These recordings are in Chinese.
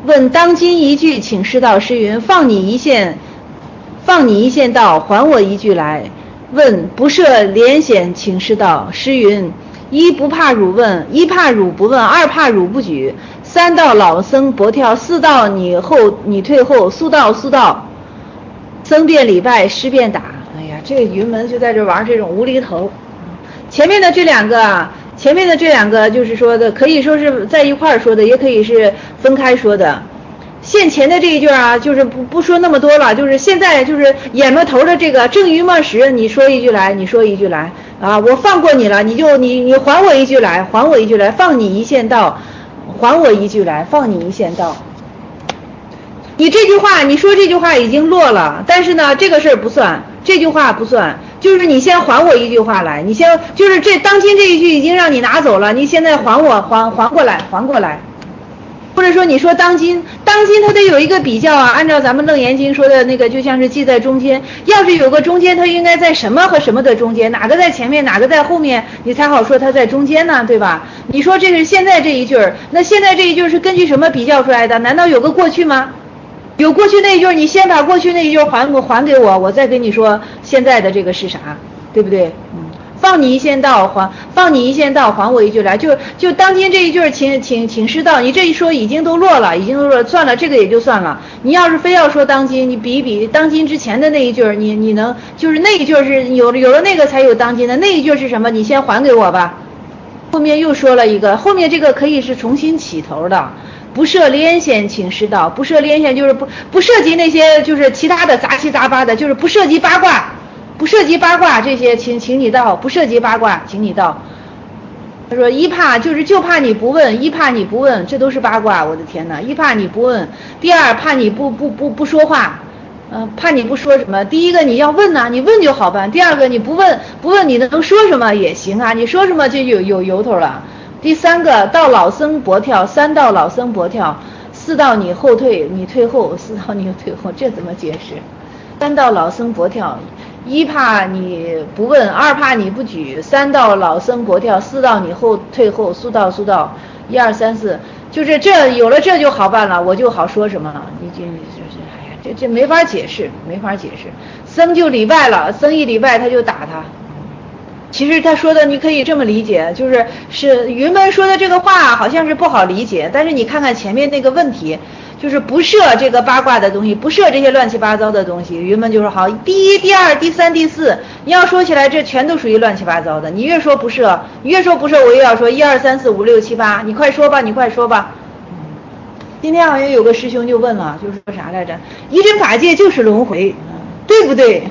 问当今一句，请师道。诗云：放你一线道，还我一句来。问不涉连险，请师道。诗云：一不怕汝问，一怕汝不问，二怕汝不举，三到老僧脖跳，四到你退后，速到，僧便礼拜，师便打。哎呀，这个云门就在这玩这种无厘头。前面的这两个就是说的，可以说是在一块儿说的，也可以是分开说的。现前的这一句啊，就是不说那么多了，就是现在就是眼巴头的这个正于末时，你说一句来，你说一句来啊，我放过你了，你还我一句来，还我一句来，放你一线道，还我一句来，放你一线道。你这句话，你说这句话已经落了，但是呢，这个事儿不算，这句话不算，就是你先还我一句话来，你先就是这当今这一句已经让你拿走了，你现在还我还过来，或者说你说当今它得有一个比较啊，按照咱们楞严经说的那个，就像是记在中间，要是有个中间，它应该在什么和什么的中间，哪个在前面，哪个在后面，你才好说它在中间呢，对吧？你说这是现在这一句，那现在这一句是根据什么比较出来的？难道有个过去吗？有过去那一句，你先把过去那一句还给我，我再跟你说现在的这个是啥，对不对？放你一线道，还我一句来。就当今这一句，请师道。你这一说已经都落了，算了，这个也就算了。你要是非要说当今，你比一比当今之前的那一句，你能就是那一句是有了那个才有当今的那一句是什么？你先还给我吧。后面又说了一个，后面这个可以是重新起头的。不涉连险，请师道。不涉连险就是不涉及那些就是其他的杂七杂八的，就是不涉及八卦这些，请你道。不涉及八卦，请你道。他说一怕就怕你不问，一怕你不问，这都是八卦，我的天哪！一怕你不问，第二怕你不说话，怕你不说什么。第一个你要问呐，你问就好办；第二个你不问你能说什么也行啊，你说什么就有由头了。第三个到老僧脖跳，三到老僧脖跳，四到你后退，你退后，四到你退后，这怎么解释？三到老僧脖跳，一怕你不问，二怕你不举，三到老僧脖跳，四到你退后，速到，一二三四，就是这有了这就好办了，我就好说什么了。你哎呀，这没法解释。僧就礼拜了，僧一礼拜他就打他。其实他说的你可以这么理解，是云门说的这个话好像是不好理解，但是你看看前面那个问题，就是不设这个八卦的东西，不设这些乱七八糟的东西，云门就说好，第一、第二、第三、第四，你要说起来这全都属于乱七八糟的，你越说不设，我又要说1、2、3、4、5、6、7、8，你快说吧。今天好像有个师兄就问了，就说啥来着？一真法界就是轮回，对不对？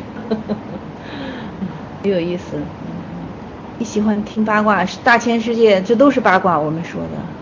很有意思。你喜欢听八卦，大千世界这都是八卦，我们说的。